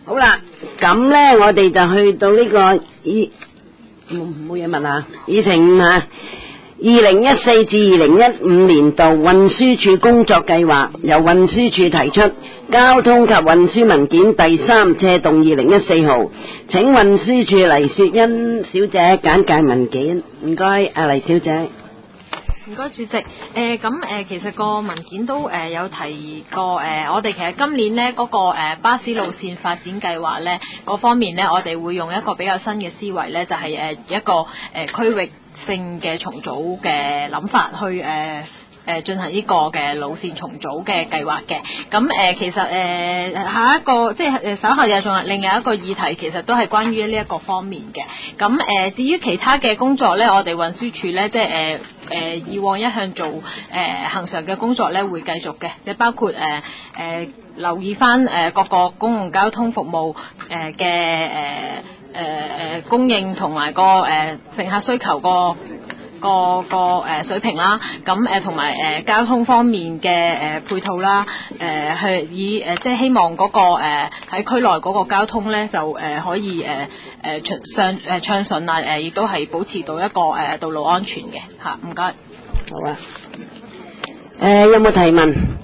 好啦，咁咧我哋就去到呢個冇嘢問啊，議程啊，2014至2015年度運輸署工作計劃，由運輸署提出，交通及運輸文件第3斜動2014號，請運輸署黎雪欣小姐簡介文件。唔該，阿黎小姐。 唔該，主席。其實個文件都有提過我哋其實今年呢嗰個巴士路線發展計劃呢嗰方面呢，我哋會用一個比較新嘅思維呢，就係一個區域性嘅重組嘅諗法去進行呢個嘅路線重組嘅計劃嘅。咁其實下一個即係稍後又仲有另外一個議題，其實都係關於呢一個方面嘅。咁至於其他嘅工作呢，我哋運輸署呢，即係以往一向做恆常嘅工作呢，會繼續嘅，即係包括留意翻各個公共交通服務嘅供應同埋個乘客需求個水平啦，咁同埋交通方面嘅配套啦，去以即係希望嗰個喺區內嗰個交通咧就可以暢順啊，亦都係保持到一個道路安全嘅嚇。唔該。 好啊。有冇提問？